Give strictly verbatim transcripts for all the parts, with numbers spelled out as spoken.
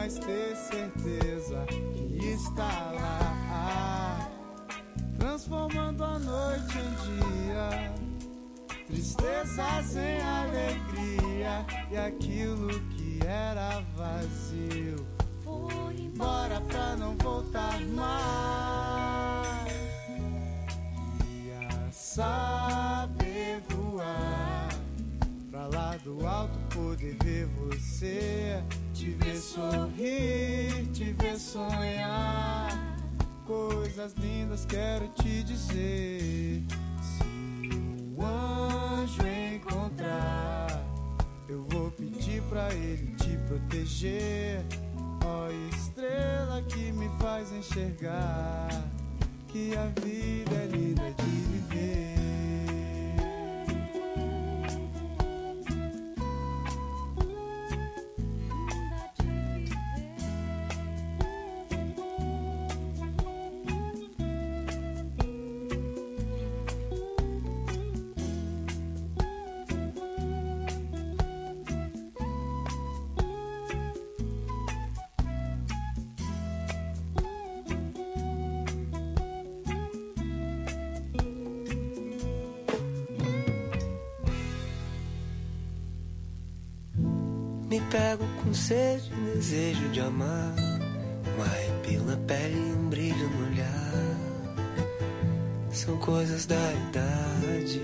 mas ter certeza que está lá, transformando a noite em dia, tristezas em alegria, e aquilo que era vazio foi embora pra não voltar mais. Queria saber voar pra lá do alto, poder ver você, te ver sorrir, te ver sonhar. Coisas lindas quero te dizer. Se o anjo encontrar, eu vou pedir pra ele te proteger. Ó estrela que me faz enxergar que a vida é linda de viver. Me pego com sede, desejo de amar, um arrepio na pele e um brilho no olhar. São coisas da idade.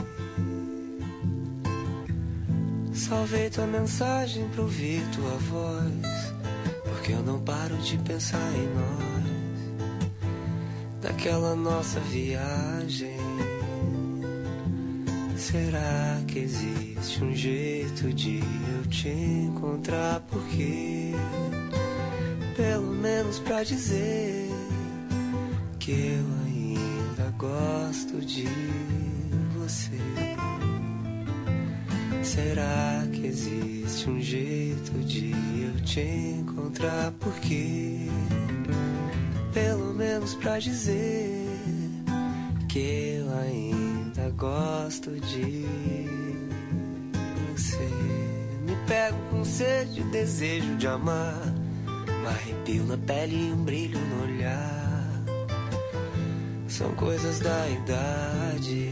Salvei tua mensagem pra ouvir tua voz, porque eu não paro de pensar em nós, daquela nossa viagem. Será que existe um jeito de eu te encontrar? Porque, pelo menos pra dizer que eu ainda gosto de você. Será que existe um jeito de eu te encontrar? Porque, pelo menos pra dizer que eu ainda gosto de você. Me pego com sede, desejo de amar, um arrepio na pele e um brilho no olhar. São coisas da idade.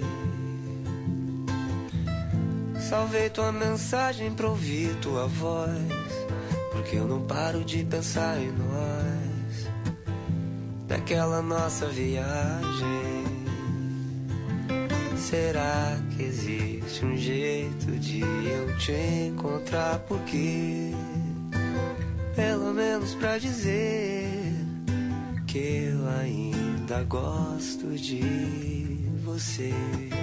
Salvei tua mensagem pra ouvir tua voz, porque eu não paro de pensar em nós, daquela nossa viagem. Será que existe um jeito de eu te encontrar? Porque, pelo menos pra dizer que eu ainda gosto de você.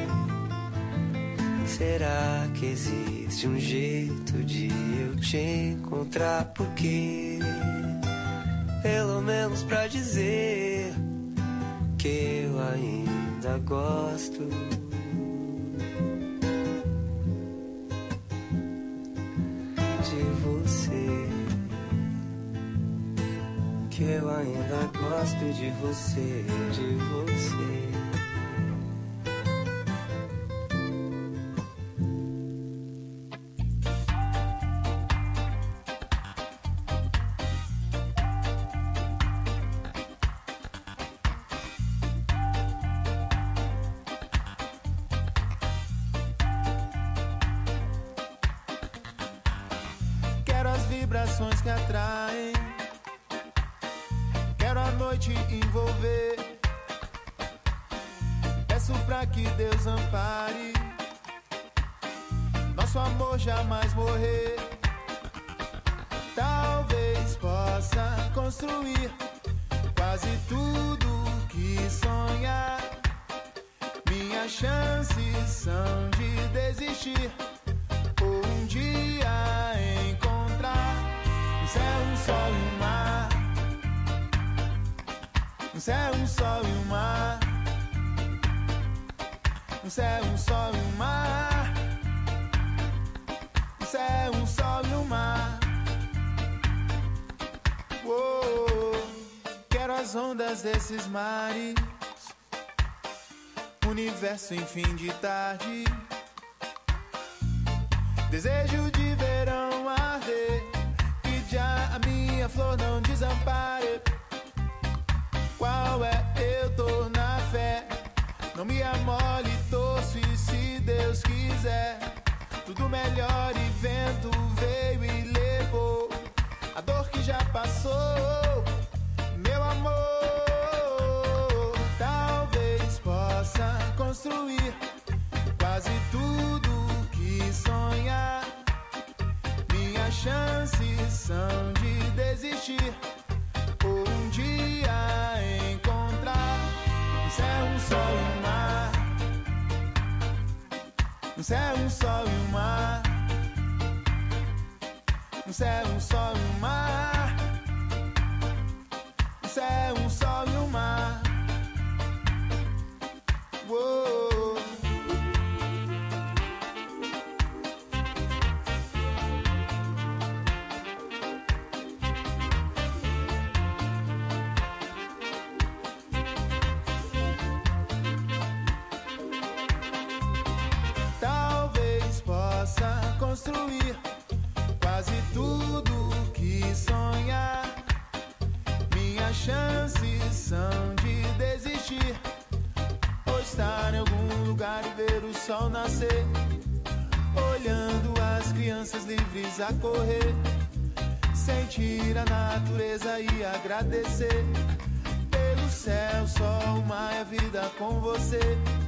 Será que existe um jeito de eu te encontrar? Porque, pelo menos pra dizer que eu ainda gosto de você. Que eu ainda gosto de você, de você. Vibrações que atraem, quero a noite envolver. Peço pra que Deus ampare nosso amor jamais morrer. Talvez possa construir quase tudo que sonhar. Minhas chances são de desistir ou um dia encontrar um céu, um sol e um mar. Um céu, um sol e um mar. Um céu, um sol e um mar. Um céu, um sol e um mar. Uou, quero as ondas desses mares, universo em fim de tarde. Desejo de verão arder, que já a minha minha flor, não desampare. Qual é? Eu tô na fé. Não me amole, torço e se Deus quiser, tudo melhor e vento veio e levou a dor que já passou, meu amor. Talvez possa construir quase tudo que sonhar. Minhas chances são de desistir ou um dia encontrar um céu, um sol e um mar. Um céu, um sol e um mar. Um céu, um sol e um mar. Um céu, um sol e um mar. Uou. Construir quase tudo que sonhar. Minhas chances são de desistir ou estar em algum lugar e ver o sol nascer, olhando as crianças livres a correr, sentir a natureza e agradecer pelo céu, sol, mar e a vida com você.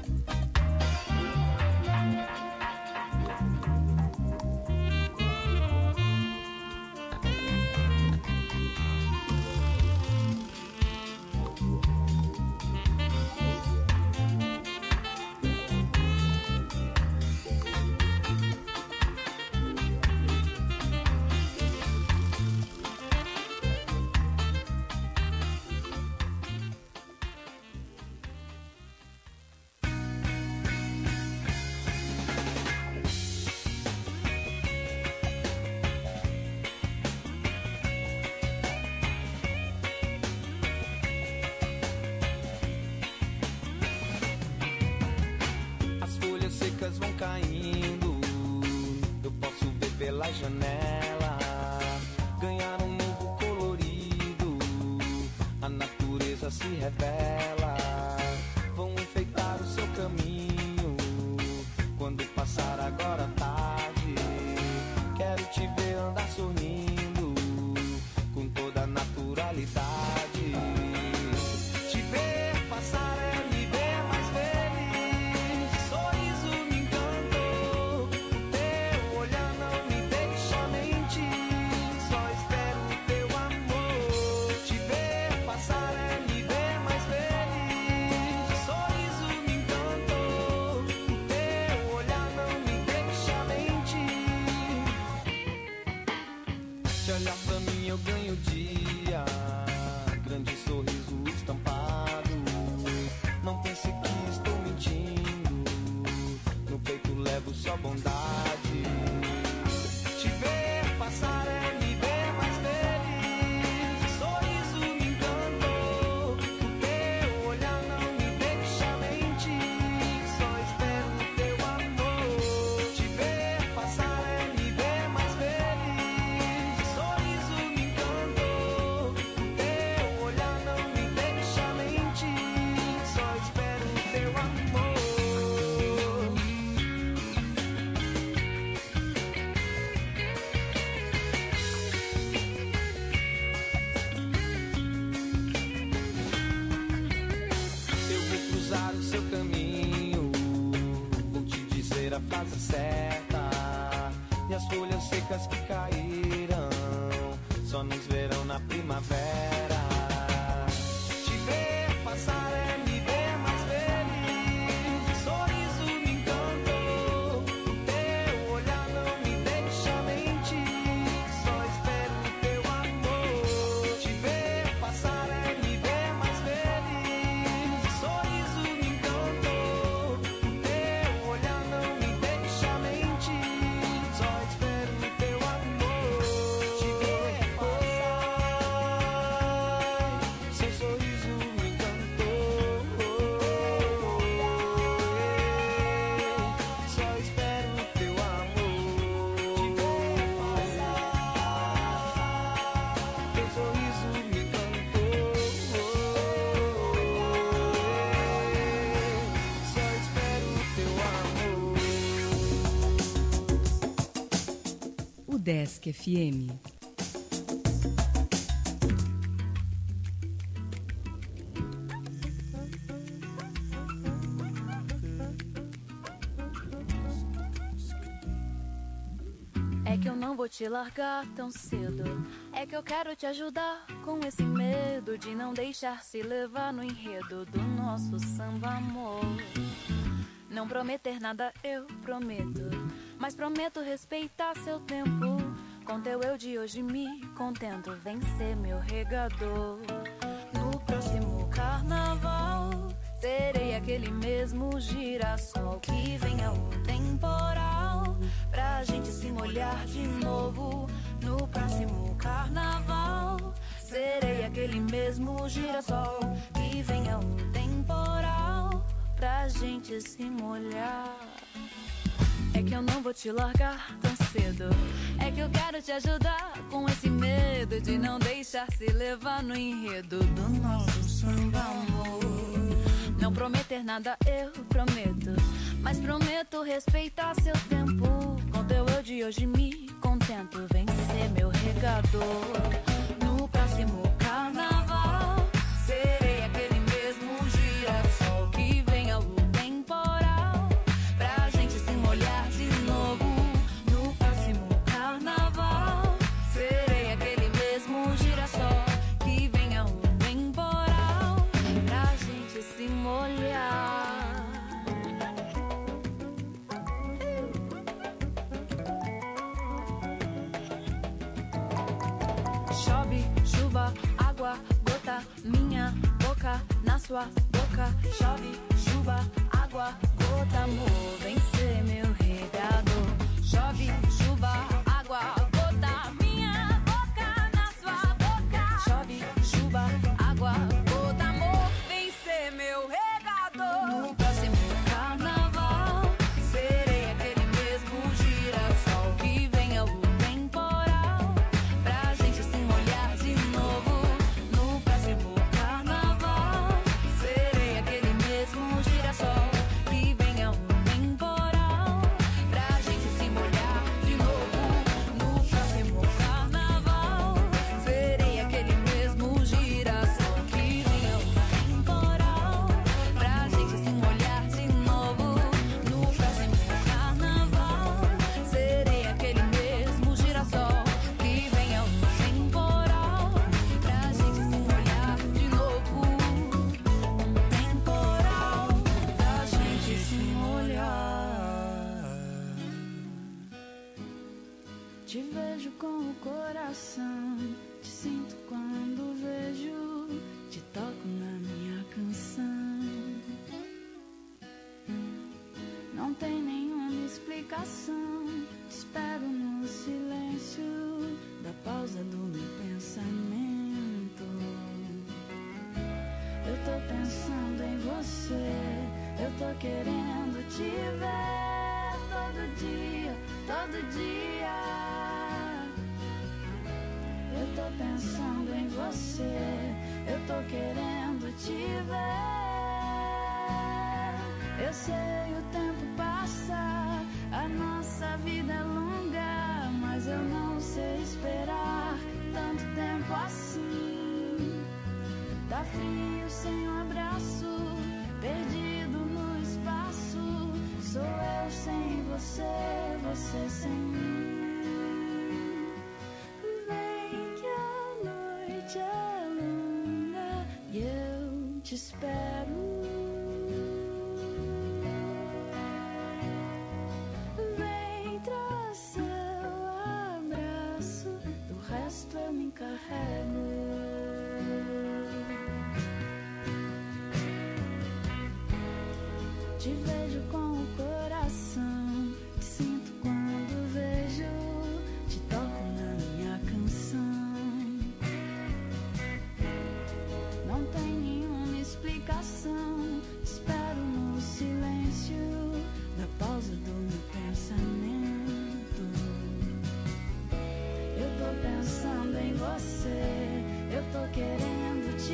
Vão caindo, eu posso ver pela janela, ganhar um novo colorido, a natureza se revela, vão enfeitar o seu caminho, quando passar agora a tarde, quero te ver andar sorrindo, com toda a naturalidade, te ver passar é me ver mais feliz, sorriso. Olhar pra mim eu ganho dia, grande sorriso estampado, não pense que estou mentindo, no peito levo só bondade, te ver passar é me ver mais feliz, sorriso me encantou, o teu olhar não me deixa mentir, só espero o teu amor, te ver passar é me ver mais feliz. A frase certa e as folhas secas que caíram só nos verão na primavera. Te ver passar é me ver mais feliz, sorriso me encantou, o teu olhar não me deixa mentir, só espero o teu amor. Te ver passar é me ver mais feliz, sorriso me encantou, o teu olhar não me deixa mentir, só espero o teu amor. Te ver passar Udesc F M. É que eu não vou te largar tão cedo. É que eu quero te ajudar com esse medo de não deixar se levar no enredo do nosso samba amor. Não prometer nada eu prometo, mas prometo respeitar seu tempo. Com teu eu de hoje me contento, vem ser meu regador. No próximo carnaval serei aquele mesmo girassol que venha o temporal pra gente se molhar de novo. No próximo carnaval serei aquele mesmo girassol que venha o temporal pra gente se molhar. É que eu não vou te largar tão cedo. É que eu quero te ajudar com esse medo de não deixar se levar no enredo do nosso samba amor. Não prometer nada eu prometo, mas prometo respeitar seu tempo. Com teu eu de hoje me contento, vem ser meu regador. No próximo carnaval serei aquele mesmo girassol que venha o temporal pra gente se molhar de novo. No próximo carnaval serei aquele mesmo girassol que venha o temporal pra gente se molhar. Chove, chuva, água, gota, minha boca na sua boca. Chove, chuva, água, gota, amor, vem ser meu regador. Chove, chuva, água, gota, minha boca na sua boca. Chove, chuva, água, gota, amor, vem ser meu regador. No próximo carnaval serei aquele mesmo girassol que venha o temporal pra gente se molhar de novo. No próximo carnaval serei aquele mesmo girassol que venha o temporal pra gente se molhar de novo. No próximo carnaval serei aquele mesmo girassol que venha o temporal pra gente se molhar de novo. No próximo carnaval serei aquele mesmo girassol que venha o temporal pra gente se molhar de novo. Um temporal pra gente se molhar. Te vejo com o coração, te sinto quando vejo, te toco na minha canção. Não tem nenhuma explicação, te espero no silêncio da pausa do meu pensamento. Eu tô pensando em você, eu tô querendo te ver todo dia, todo dia. Eu tô pensando em você, eu tô querendo te ver. Eu sei o tempo passa, a nossa vida é longa, mas eu não sei esperar tanto tempo assim. Tá frio sem um abraço, perdido no espaço. Sou eu sem você, você sem mim. Vem que a noite é longa e eu te espero. Vem, traz seu abraço, do resto eu me encarrego. Te vejo com o coração, te sinto quando vejo, te toco na minha canção. Não tem nenhuma explicação, te espero no silêncio da pausa do meu pensamento. Eu tô pensando em você, eu tô querendo te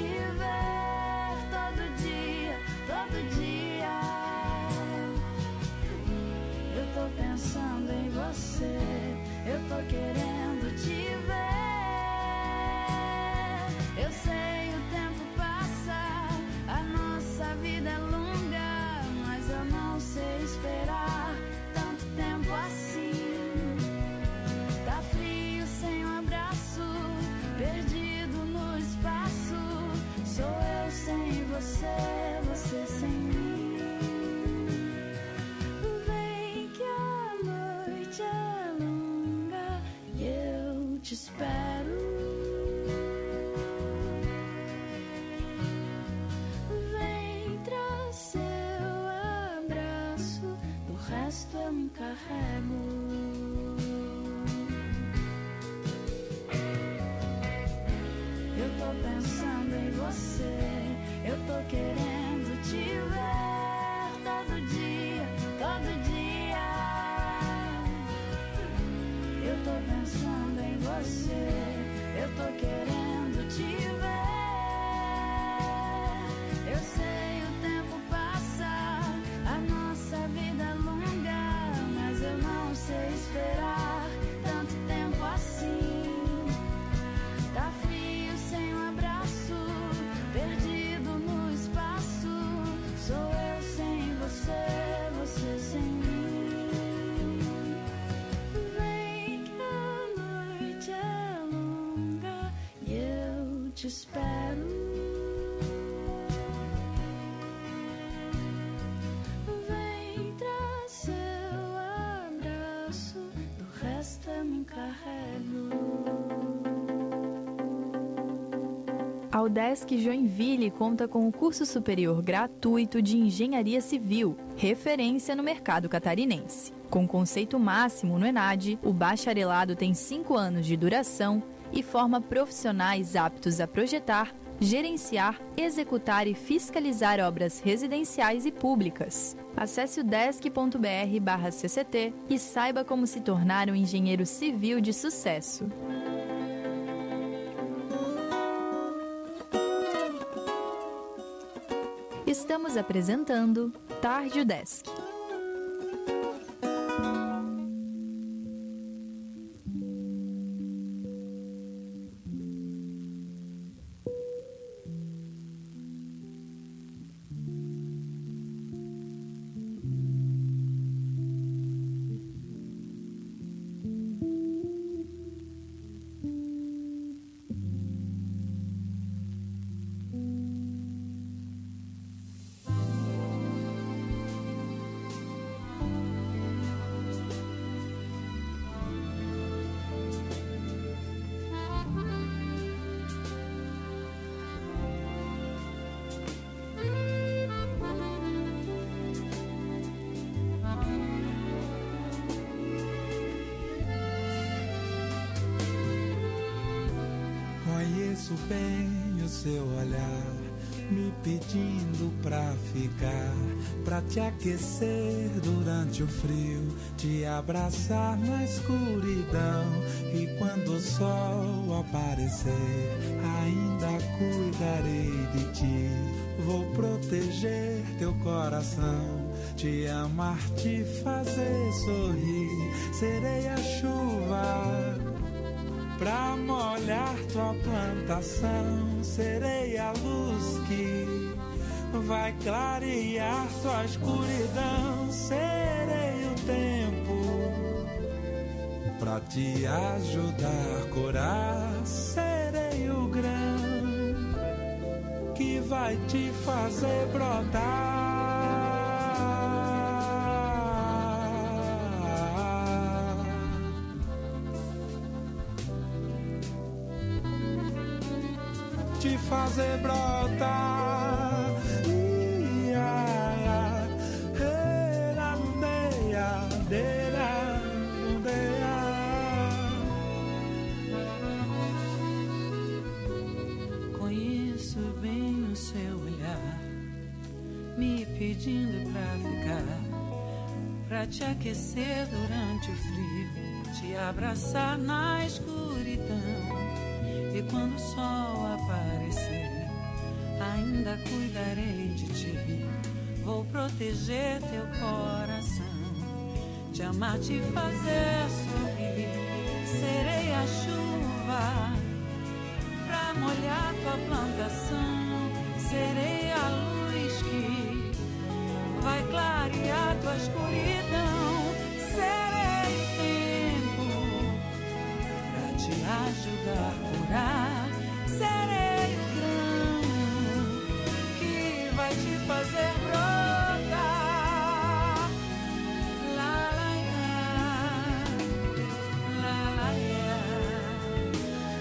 ver todo dia, todo dia. espero. Vem, traz seu abraço, do resto eu me encarrego. Eu tô pensando em você, eu tô querendo te ver todo dia, todo dia. Eu tô pensando em você, eu tô querendo te ver. Eu sei o tempo passa, a nossa vida é longa, mas eu não sei esperar tanto tempo assim. Tá frio sem um abraço, perdido no espaço. Sou eu sem você, você sem mim. Vem que a noite é longa e eu te espero. Vem, traz seu abraço, do resto eu me encarrego. A UDESC Joinville conta com o curso superior gratuito de Engenharia Civil, referência no mercado catarinense. Com conceito máximo no ENAD, o bacharelado tem cinco anos de duração e forma profissionais aptos a projetar, gerenciar, executar e fiscalizar obras residenciais e públicas. Acesse udesc ponto br barra C C T e saiba como se tornar um engenheiro civil de sucesso. Estamos apresentando Tarde UDESC. Conheço bem o seu olhar, me pedindo pra ficar, pra te aquecer durante o frio, te abraçar na escuridão. E quando o sol aparecer, ainda cuidarei de ti. Vou proteger teu coração, te amar, te fazer sorrir. Serei a chuva pra molhar tua plantação, serei a luz que vai clarear tua escuridão. Serei o tempo pra te ajudar a curar. Serei o grão que vai te fazer brotar. Te fazer brotar. Ia, era nundeia, dera, nundeia. Conheço bem o seu olhar, me pedindo pra ficar, pra te aquecer durante o frio, te abraçar na escuridão. E quando o sol aparecer, ainda cuidarei de ti. Vou proteger teu coração, te amar, te fazer sorrir. Serei a chuva pra molhar tua plantação. Serei a luz que vai clarear tua escuridão. Serei o tempo pra te ajudar a curar. Serei o grão que vai te fazer brotar. La la la, la la la,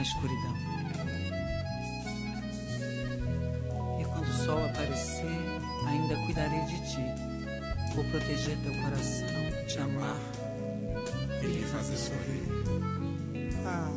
escuridão. E quando o sol aparecer, ainda cuidarei de ti. Vou proteger teu coração, te amar e lhe fazer sorrir. Ah.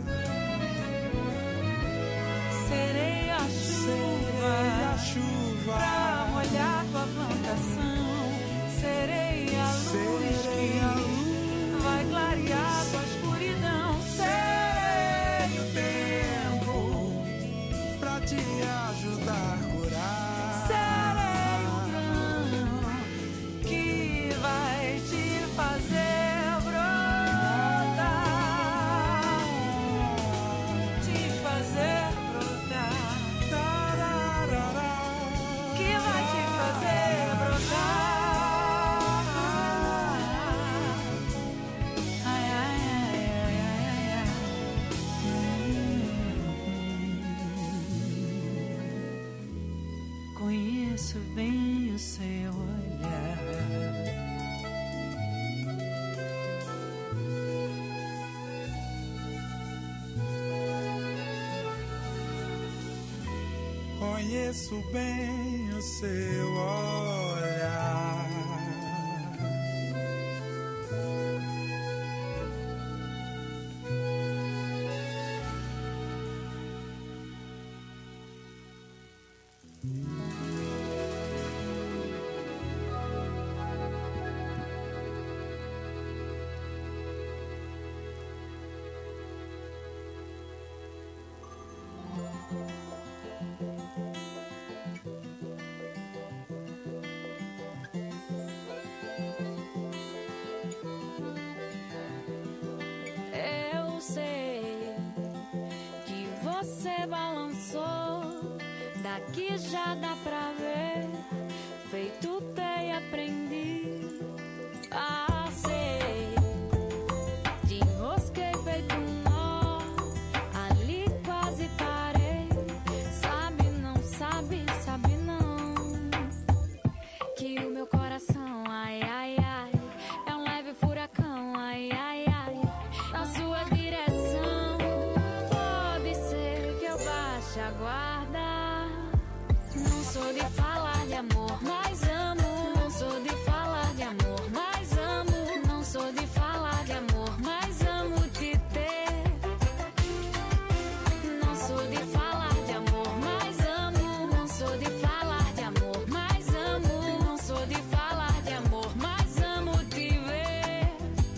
Serei a chuva, Serei a chuva pra molhar tua plantação. Serei a luz Serei que a luz vai clarear tua escuridão. Serei o tempo pra te ajudar a curar. Serei o grão que vai te fazer brotar, te fazer brotar, que vai te fazer brotar. Ai, ai, ai, ai, ai, ai. Conheço bem o seu olhar. Conheço bem o seu olhar. Eu sei que você balançou, daqui já dá pra ver, feito teia aprendi. Ah, sei, te enrosquei feito um nó, ali quase parei. Sabe, não sabe, sabe não, que o meu coração, ai, ai, ai, é um leve furacão, ai, ai, ai, na sua direção. Pode ser que eu baixe a guarda. Não sou de falar de amor, mas amo. Não sou de falar de amor, mas amo. Não sou de falar de amor, mas amo te ter. Não sou de falar de amor, mas amo. Não sou de falar de amor, mas amo. Não sou de falar de amor, mas amo te ver.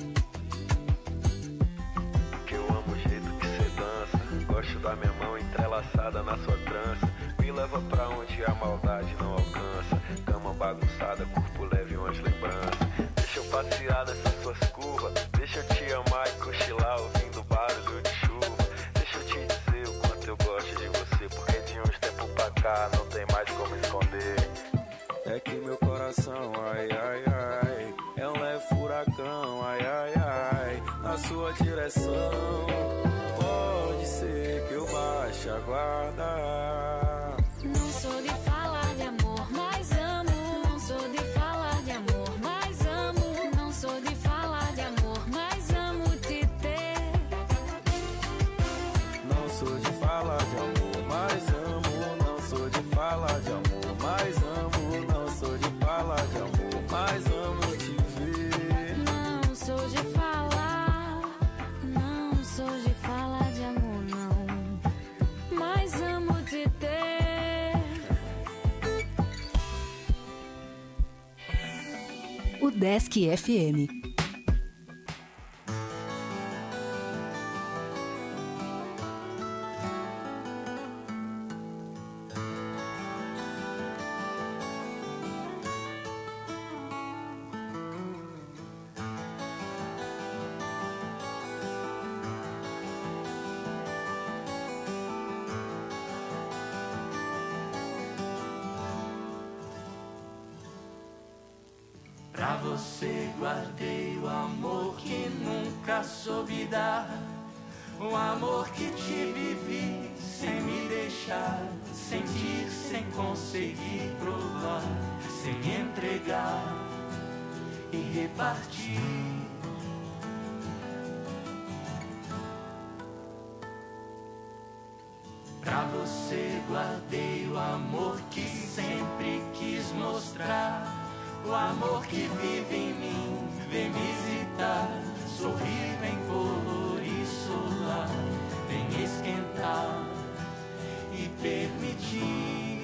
Que eu amo o jeito que cê dança. Gosto da minha mão entrelaçada na sua trança. Me leva pra onde a maldade não alcança. Cama bagunçada, corpo leve, umas lembranças. Deixa eu passear nessas suas curvas. Deixa eu te amar e cochilar ouvindo barulho de chuva. Deixa eu te dizer o quanto eu gosto de você, porque de uns tempos pra cá não tem mais como esconder. É que meu coração, ai, ai, ai, é um leve furacão, ai, ai, ai, na sua direção. Pode ser que eu baixe a guarda. Não sou de falar de amor, mas amo. Não sou de falar de amor, mas amo. Não sou de falar de amor, mas amo te ter. Não sou de falar de amor, mas amo. Não sou de falar de amor, mas amo. Não sou de falar de amor, mas amo te ver. Não sou de falar, não sou de falar de amor, não, mas amo te ter. O Desk F M. Pra você guardei o amor que nunca soube dar, o amor que te vivi sem me deixar sentir, sem conseguir provar, sem entregar e repartir. guardei o amor que sempre quis mostrar. O amor que vive em mim, vem visitar. Sorrir, vem colorir, solar. Vem esquentar e permitir.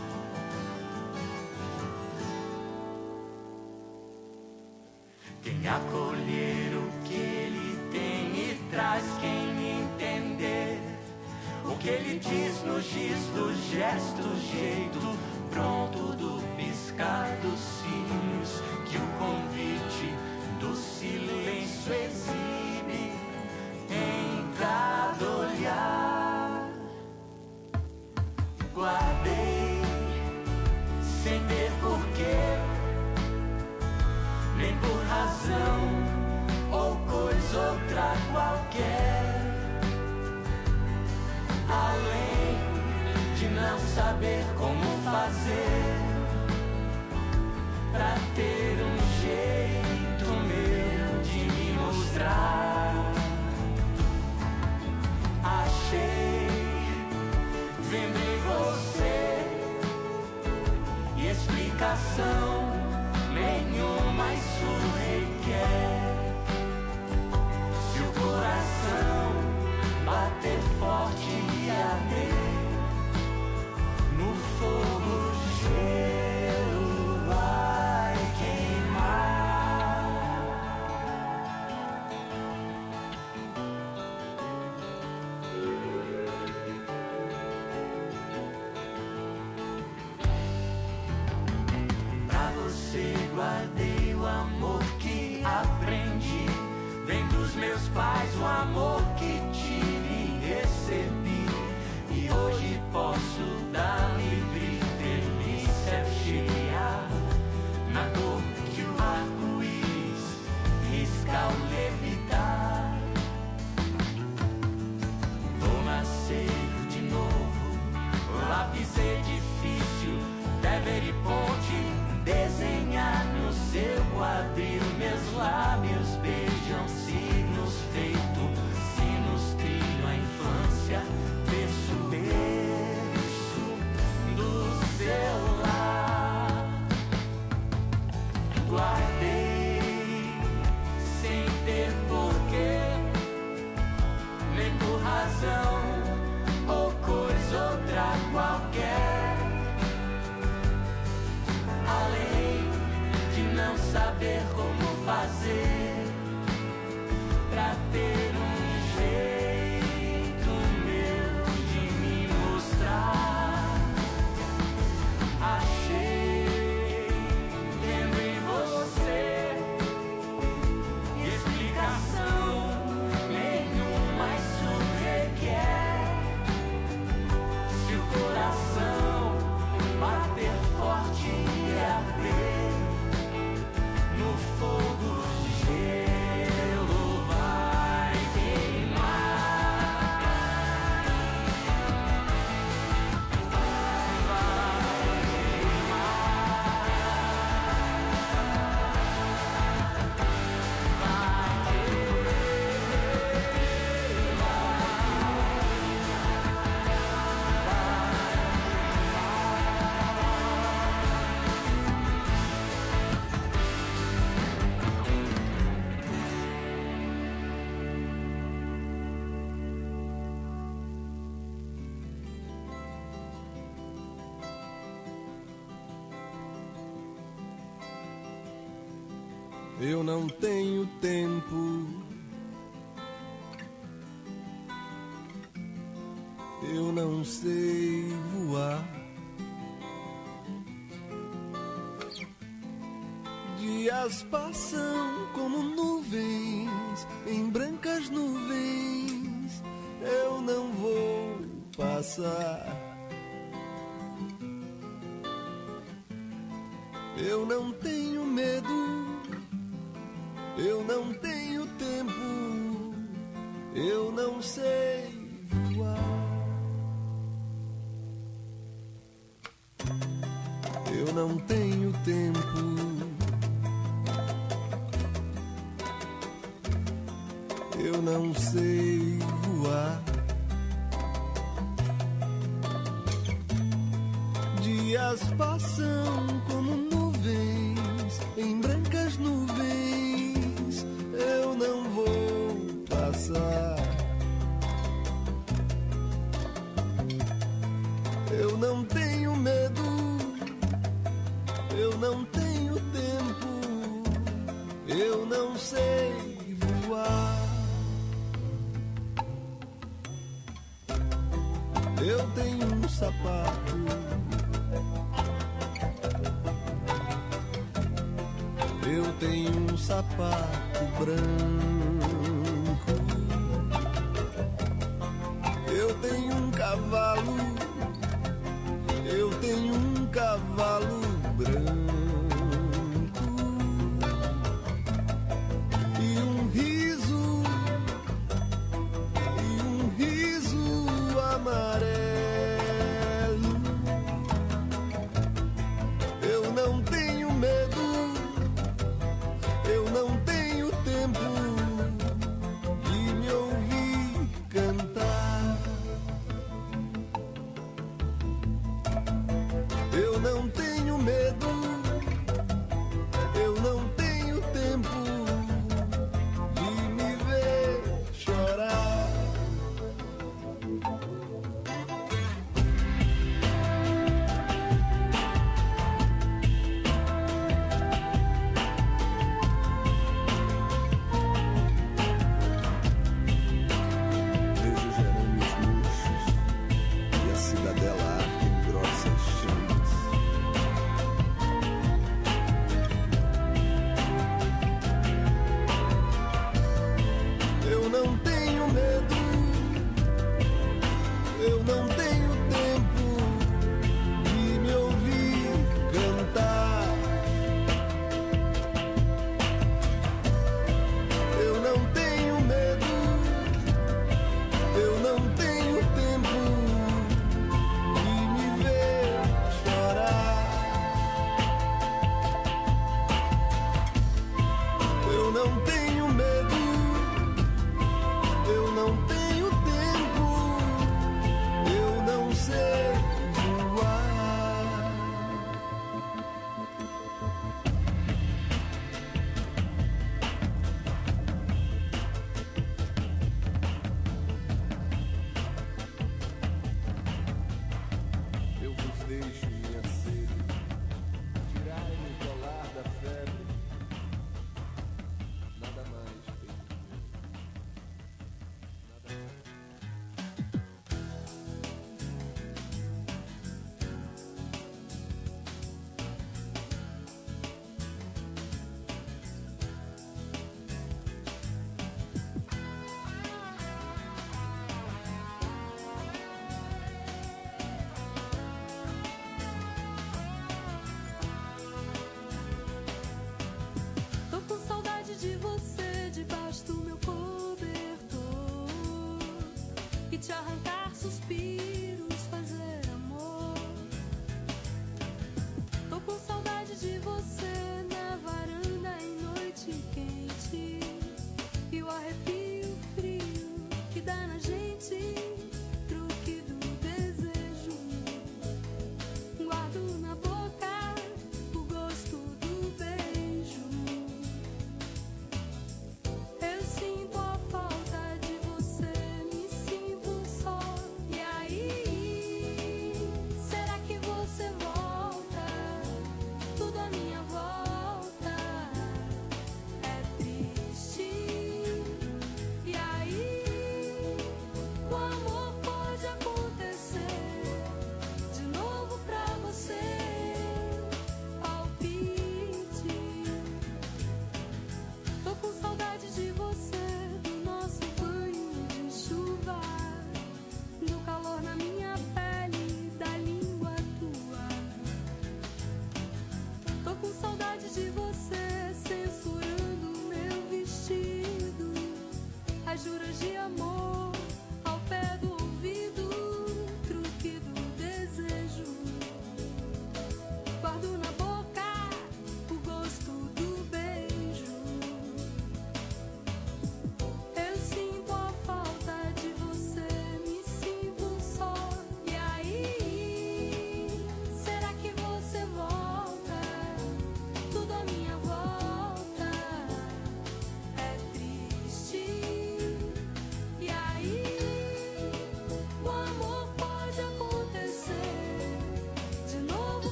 Quem acolher o que ele tem e traz, quem entender o que ele diz nos giz do gesto, jeito pronto do piscar dos cílios, que o convite do silêncio exibe em cada olhar. Guardei sem ter porquê, nem por razão ou coisa outra qualquer, além de não saber como fazer pra ter um jeito meu de me mostrar. Achei, vendo em você, e explicação nenhuma isso requer. Se o coração bater forte e arder, no fogo de gelo vai queimar. Pra você guardei o amor que aprendi, vem dos meus pais o amor que tive e recebi, e hoje posso dar livre, feliz, auxiliar na dor que o arco-íris risca ao levitar. Vou nascer de novo, lápis edifício, dever e ponte, desenhar no seu quadril. Meus lábios beijam signos feitos, sinos trilham a infância, berço, berço do seu lar. Guardei sem ter porquê, nem por razão ou coisa outra qualquer, além de não saber como fazer pra ter um jeito meu de me mostrar. Achei, vendo em você, explicação nenhuma isso requer. Se o coração bater forte e arder, no fogo de gelo vai queimar. Vai queimar. Vai Eu não tenho tempo, eu não sei voar. Dias passam como nuvens, em brancas nuvens, eu não vou passar. Eu não tenho medo, eu não tenho tempo, eu não sei voar. Eu não tenho tempo, eu não sei voar. dias passam como nuvens, em brancas nuvens, eu não vou passar. Eu não tenho medo, eu não tenho tempo, eu não sei voar. Eu tenho um sapato, eu tenho um sapato branco, eu tenho um cavalo, eu tenho um cavalo branco e um riso, e um riso amarelo. Eu não tenho medo, eu não tenho tempo de me ouvir cantar.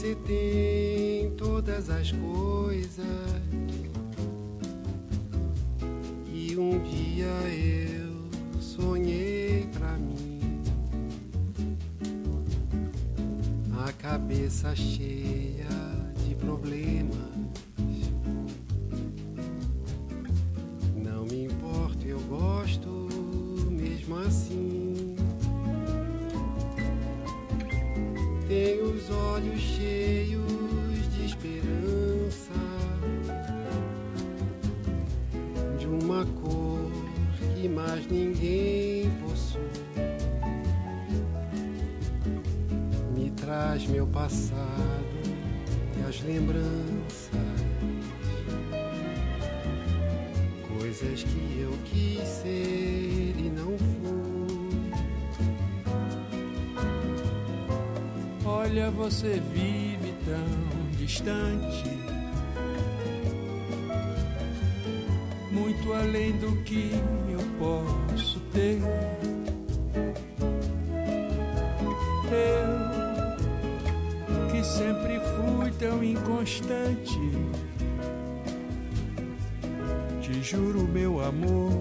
você tem todas as coisas. E um dia eu sonhei pra mim, a cabeça cheia de problemas. Não me importo, eu gosto mesmo assim. Tenho os olhos cheios de esperança, de uma cor que mais ninguém possui. Me traz meu passado e as lembranças, coisas que eu quis ser e não fui. Olha, você vive tão distante, muito além do que eu posso ter. Eu, que sempre fui tão inconstante, te juro, meu amor,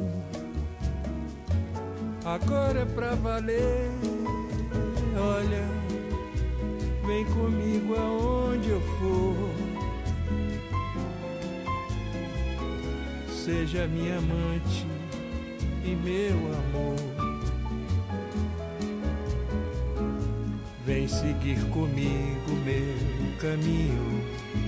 agora é pra valer. Olha, vem comigo aonde eu for, seja minha amante e meu amor. Vem seguir comigo meu caminho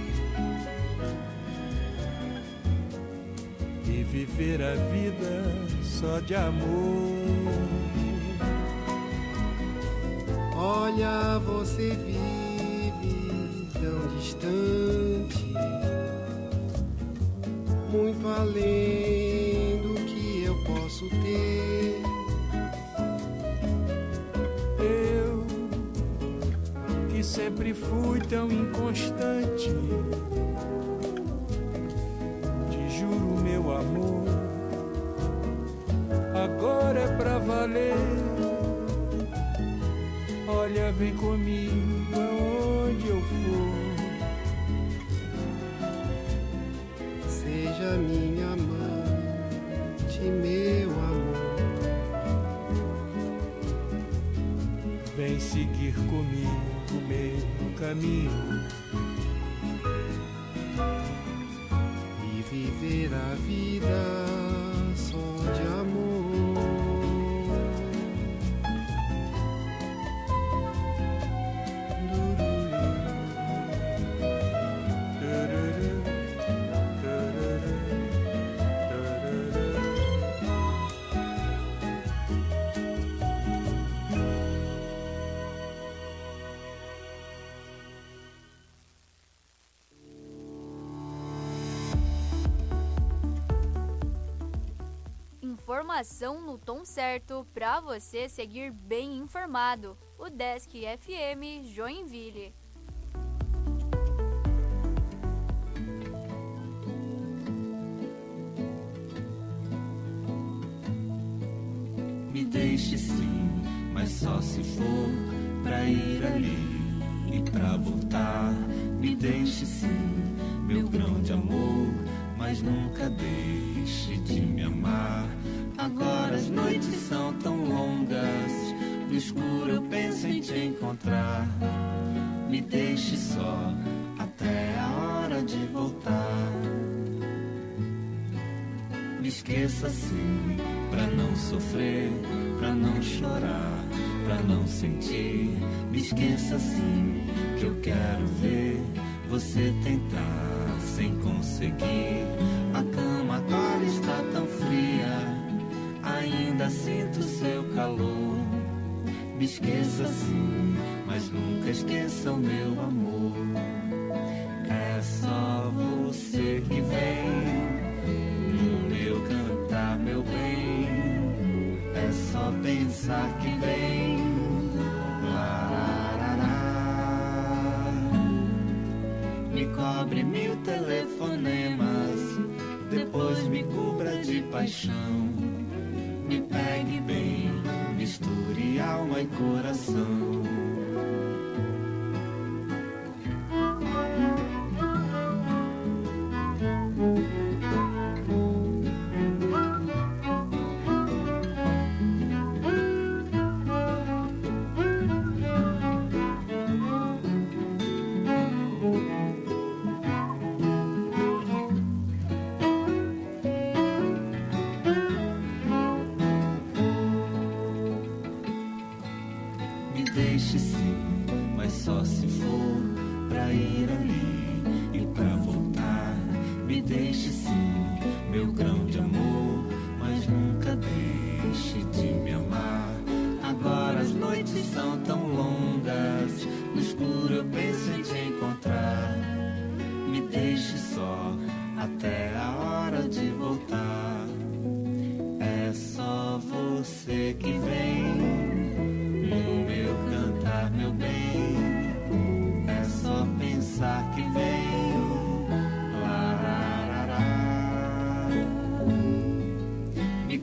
e viver a vida só de amor. Olha, você vive tão distante, muito além do que eu posso ter. Eu, que sempre fui tão inconstante, te juro, meu amor, agora é pra valer. Olha, vem comigo aonde eu for, seja minha amante, meu amor. Vem seguir comigo meu caminho e viver a vida só de amor. Informação no tom certo para você seguir bem informado. O Desk F M Joinville. Me deixe sim, mas só se for pra ir ali e pra voltar. Me deixe sim, meu grão de amor, mas nunca deixe de me amar. Agora as noites são tão longas, no escuro eu penso em te encontrar. Me deixe só até a hora de voltar. Me esqueça assim, pra não sofrer, pra não chorar, pra não sentir. Me esqueça assim, que eu quero ver você tentar sem conseguir. A cama agora está tão fria, ainda sinto seu calor. Me esqueça sim, mas nunca esqueça o meu amor. É só você que vem no meu cantar, meu bem. É só pensar que vem. Me cobre mil telefonemas, depois me cubra de paixão. Me pegue bem, misture alma e coração.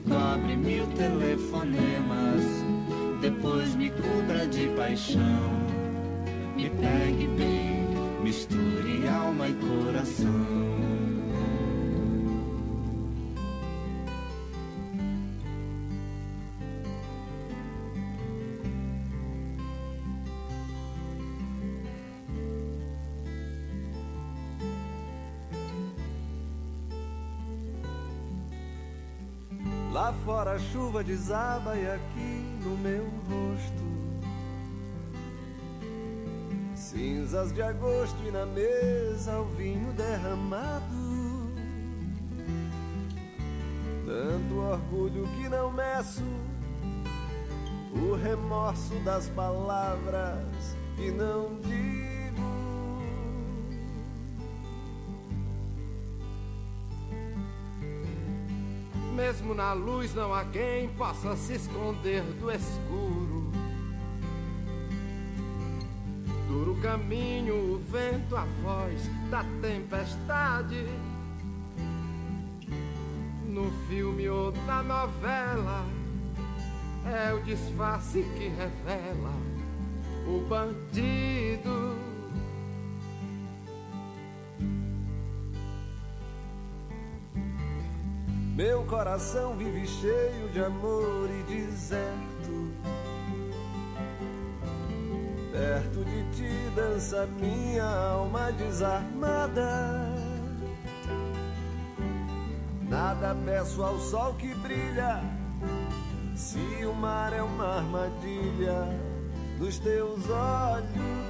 cobre mil telefonemas, depois me cubra de paixão. Me pegue bem, misture alma e coração. Lá fora a chuva desaba e aqui no meu rosto cinzas de agosto e na mesa o vinho derramado. Tanto orgulho que não meço, o remorso das palavras que não digo. Mesmo na luz não há quem possa se esconder do escuro. Duro caminho, o vento, a voz da tempestade. No filme ou na novela, é o disfarce que revela o bandido. Meu coração vive cheio de amor e deserto. Perto de ti dança minha alma desarmada. Nada peço ao sol que brilha, se o mar é uma armadilha nos teus olhos.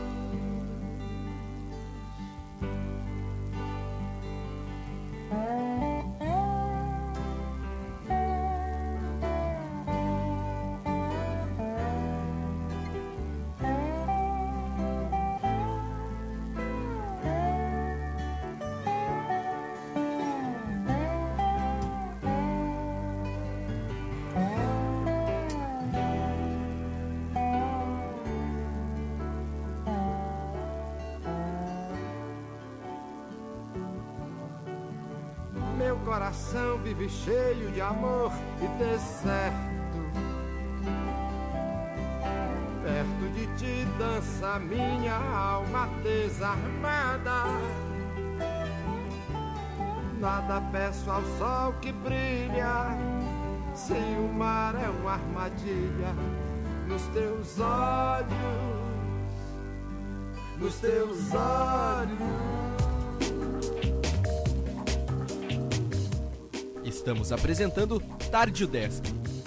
Meu coração vive cheio de amor e deserto. Perto de ti dança minha alma desarmada. Nada peço ao sol que brilha, se o mar é uma armadilha nos teus olhos, nos teus olhos. Estamos apresentando Tarde o Desk.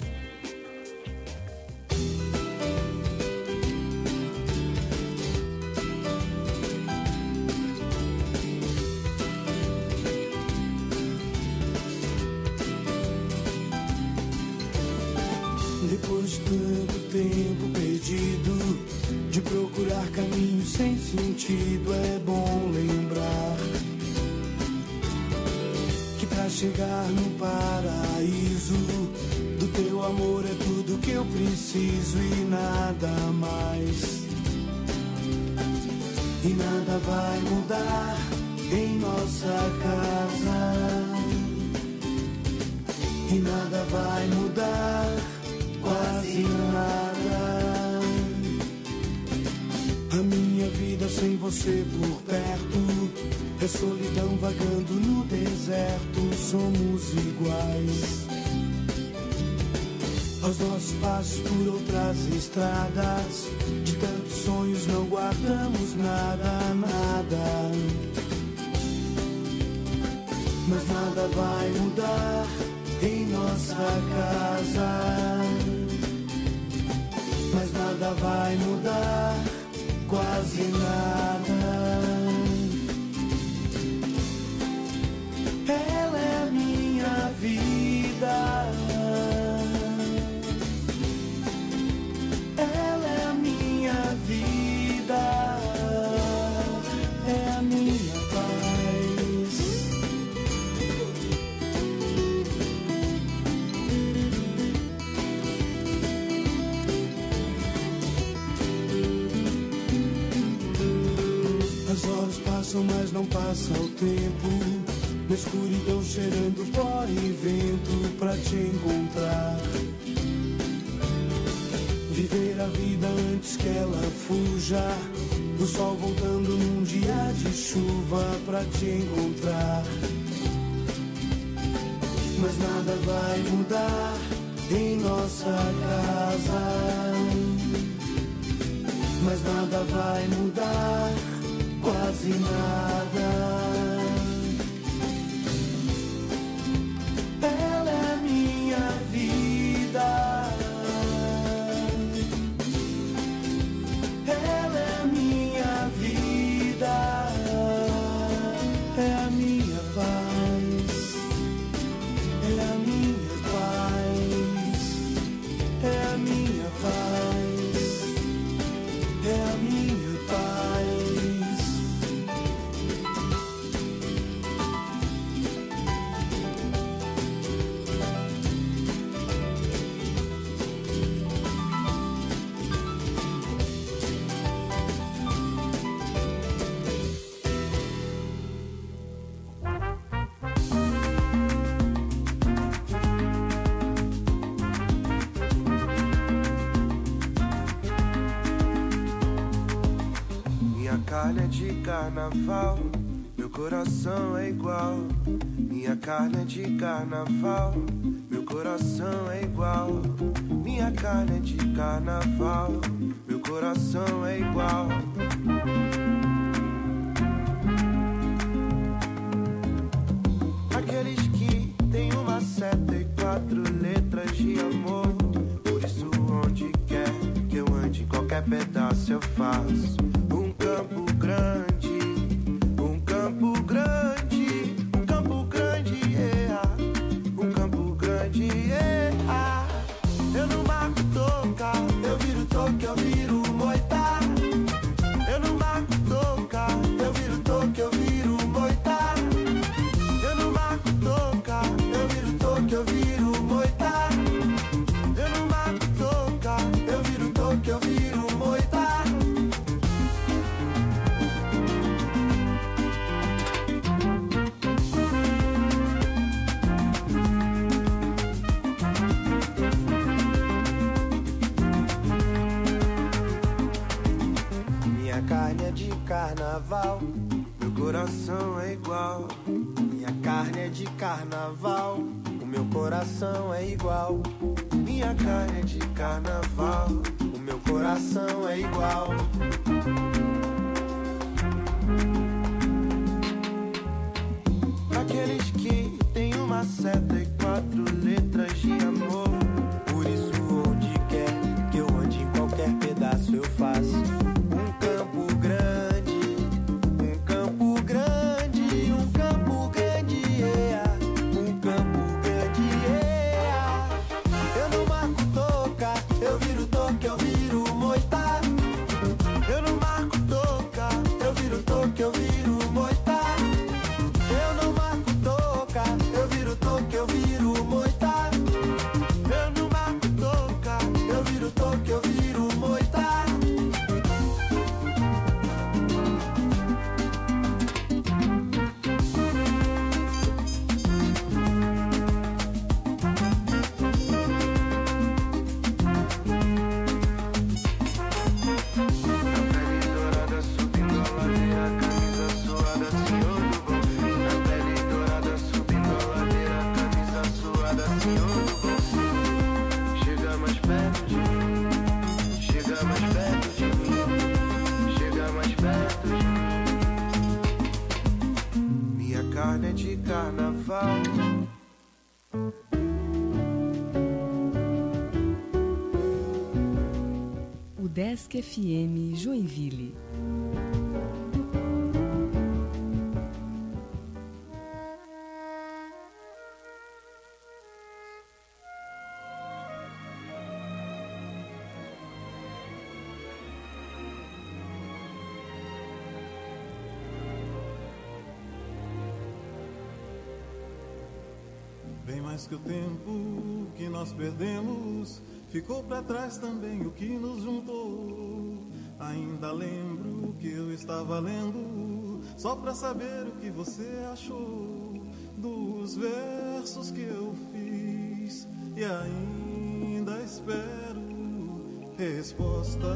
Depois de tanto tempo perdido, de procurar caminhos sem sentido, é bom lembrar que pra chegar no paraíso do teu amor é tudo que eu preciso e nada mais. E nada vai mudar em nossa casa, e nada vai mudar, quase nada. A minha vida sem você por perto é solidão vagando no deserto. Somos iguais aos nossos passos por outras estradas. De tantos sonhos não guardamos nada, nada. Mas nada vai mudar em nossa casa. Mas nada vai mudar, quase nada. Ela é a minha vida. Ela é a minha vida. É a minha paz. As horas passam, mas não passa o tempo. na escuridão cheirando pó e vento pra te encontrar. Viver a vida antes que ela fuja, o sol voltando num dia de chuva pra te encontrar. Mas nada vai mudar em nossa casa, mas nada vai mudar, quase nada. Ela é a minha vida, ela é a minha vida, é a minha paz, é a minha paz, é a minha paz, é a minha paz. Carne é de carnaval, meu coração é igual. Minha carne é de carnaval, meu coração é igual. Minha carne é de carnaval, meu coração é igual. Aqueles que têm uma seta e quatro letras de amor. Por isso onde quer que eu ande, em qualquer pedaço eu faço. Um campo grande, um campo grande, um campo grande, yeah. Um campo grande, yeah. Eu não marco toca, eu viro toque, eu viro moita. Eu não marco toca, eu viro toque, eu viro moita. Eu não marco toca, eu viro toque, eu viro moita. Eu não marco toca, eu viro toque, eu viro moita. Carne é de carnaval, meu coração é igual. Minha carne é de carnaval, o meu coração é igual. Minha carne é de carnaval, o meu coração é igual. Aqueles que têm uma seta e quatro letras de amor. Por isso onde quer que eu ande, em qualquer pedaço eu faço. Eu viro moita. Eu não marco toca, eu viro toque, eu viro moita. Eu não marco toca, eu viro toque, eu viro moita. De carnaval. O Desk F M Joinville. Bem mais que o tempo que nós perdemos, ficou pra trás também o que nos juntou. Ainda lembro que eu estava lendo, só pra saber o que você achou. dos versos que eu fiz e ainda espero resposta.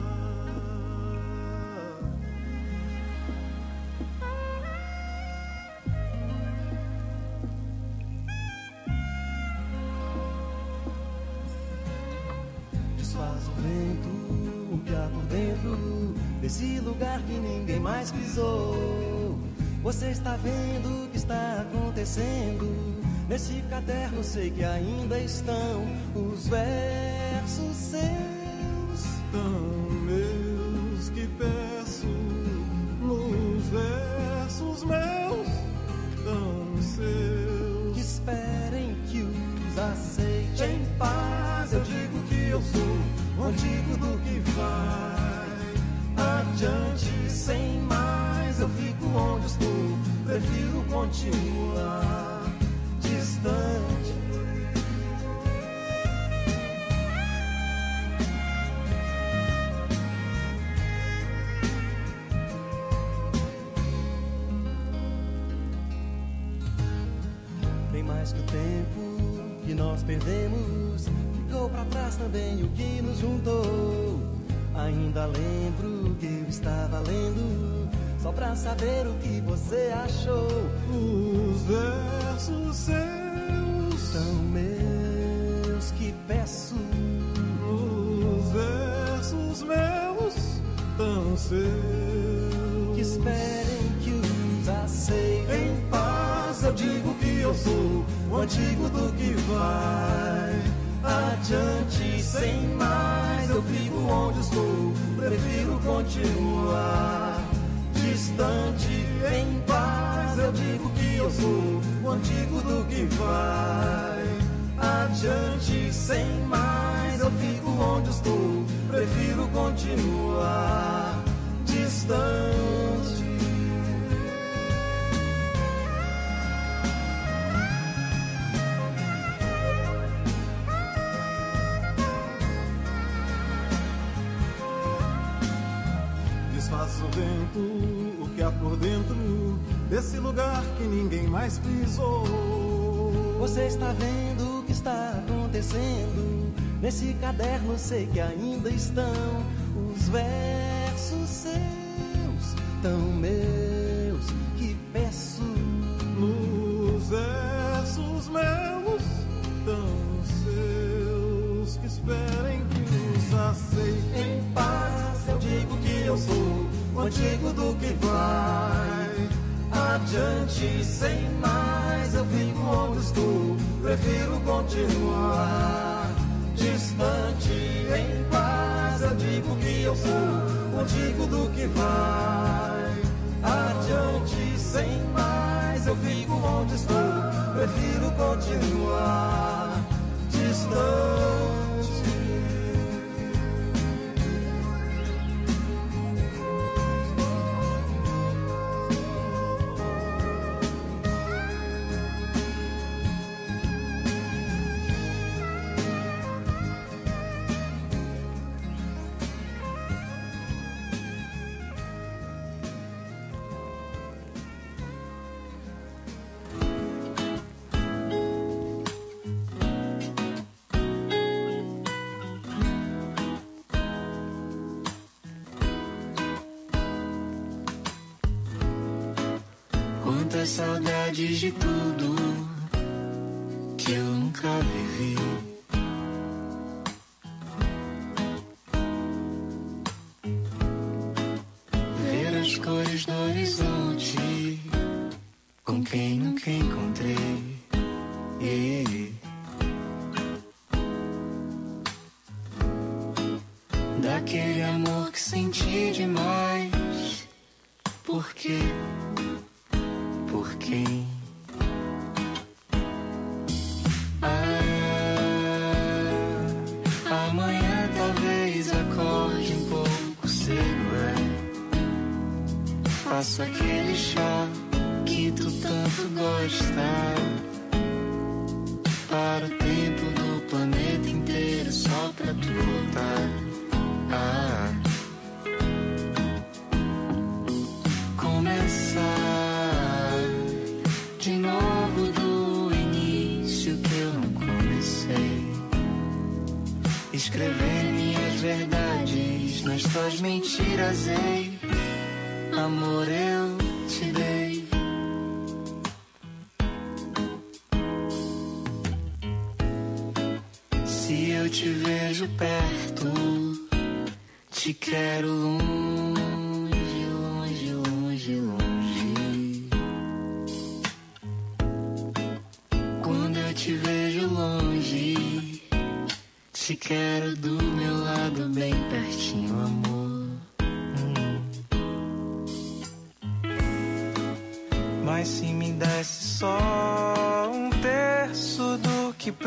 Desfaz o vento, o que há por dentro desse lugar que ninguém mais pisou. Você está vendo o que está acontecendo? Nesse caderno sei que ainda estão os versos seus, tão meus que peço nos versos meus, tão seus, que esperem que os aceite em paz. Eu digo que eu sou o antigo do que vai adiante sem mais. Eu fico onde estou, prefiro continuar distante. Bem mais que o tempo que nós perdemos, ficou pra trás também o que nos juntou. Ainda lembro que eu estava lendo só pra saber o que você achou. Os versos seus são meus que peço. Os versos meus tão seus, que esperem que os aceitem em paz. Eu digo que eu sou o antigo do que vai adiante sem mais. Eu fico onde estou, prefiro continuar distante em paz. Eu digo que eu sou o antigo do que vai adiante sem mais. Eu fico onde estou, prefiro continuar distante. Desfaz o vento, o que há por dentro desse lugar que ninguém mais pisou. Você está vendo o que está acontecendo? Nesse caderno sei que ainda estão os versos seus, tão meus que peço. Nos versos meus, tão seus, que esperem que os aceitem em paz. Eu digo que eu sou o antigo do que vai adiante sem mais. Eu fico onde estou, prefiro continuar distante em paz. Eu digo que eu sou o antigo do que vai adiante sem mais. Eu fico onde estou, prefiro continuar distante. Quantas saudades de tudo que eu nunca vivi. Ver as cores do horizonte com quem nunca encontrei. E daquele amor que senti demais. Por quê? Por quem? Ah, amanhã talvez acorde um pouco cedo, é. Faço aquele chá que tu tanto gosta. Para o tempo do planeta inteiro só pra tu voltar. Ah, começar de novo escrever minhas verdades nas tuas mentiras, ei, amor, eu te dei. Se eu te vejo perto, te quero longe, longe, longe, longe. Quando eu te vejo longe, te quero do meu lado bem pertinho, amor. Mas se me desse só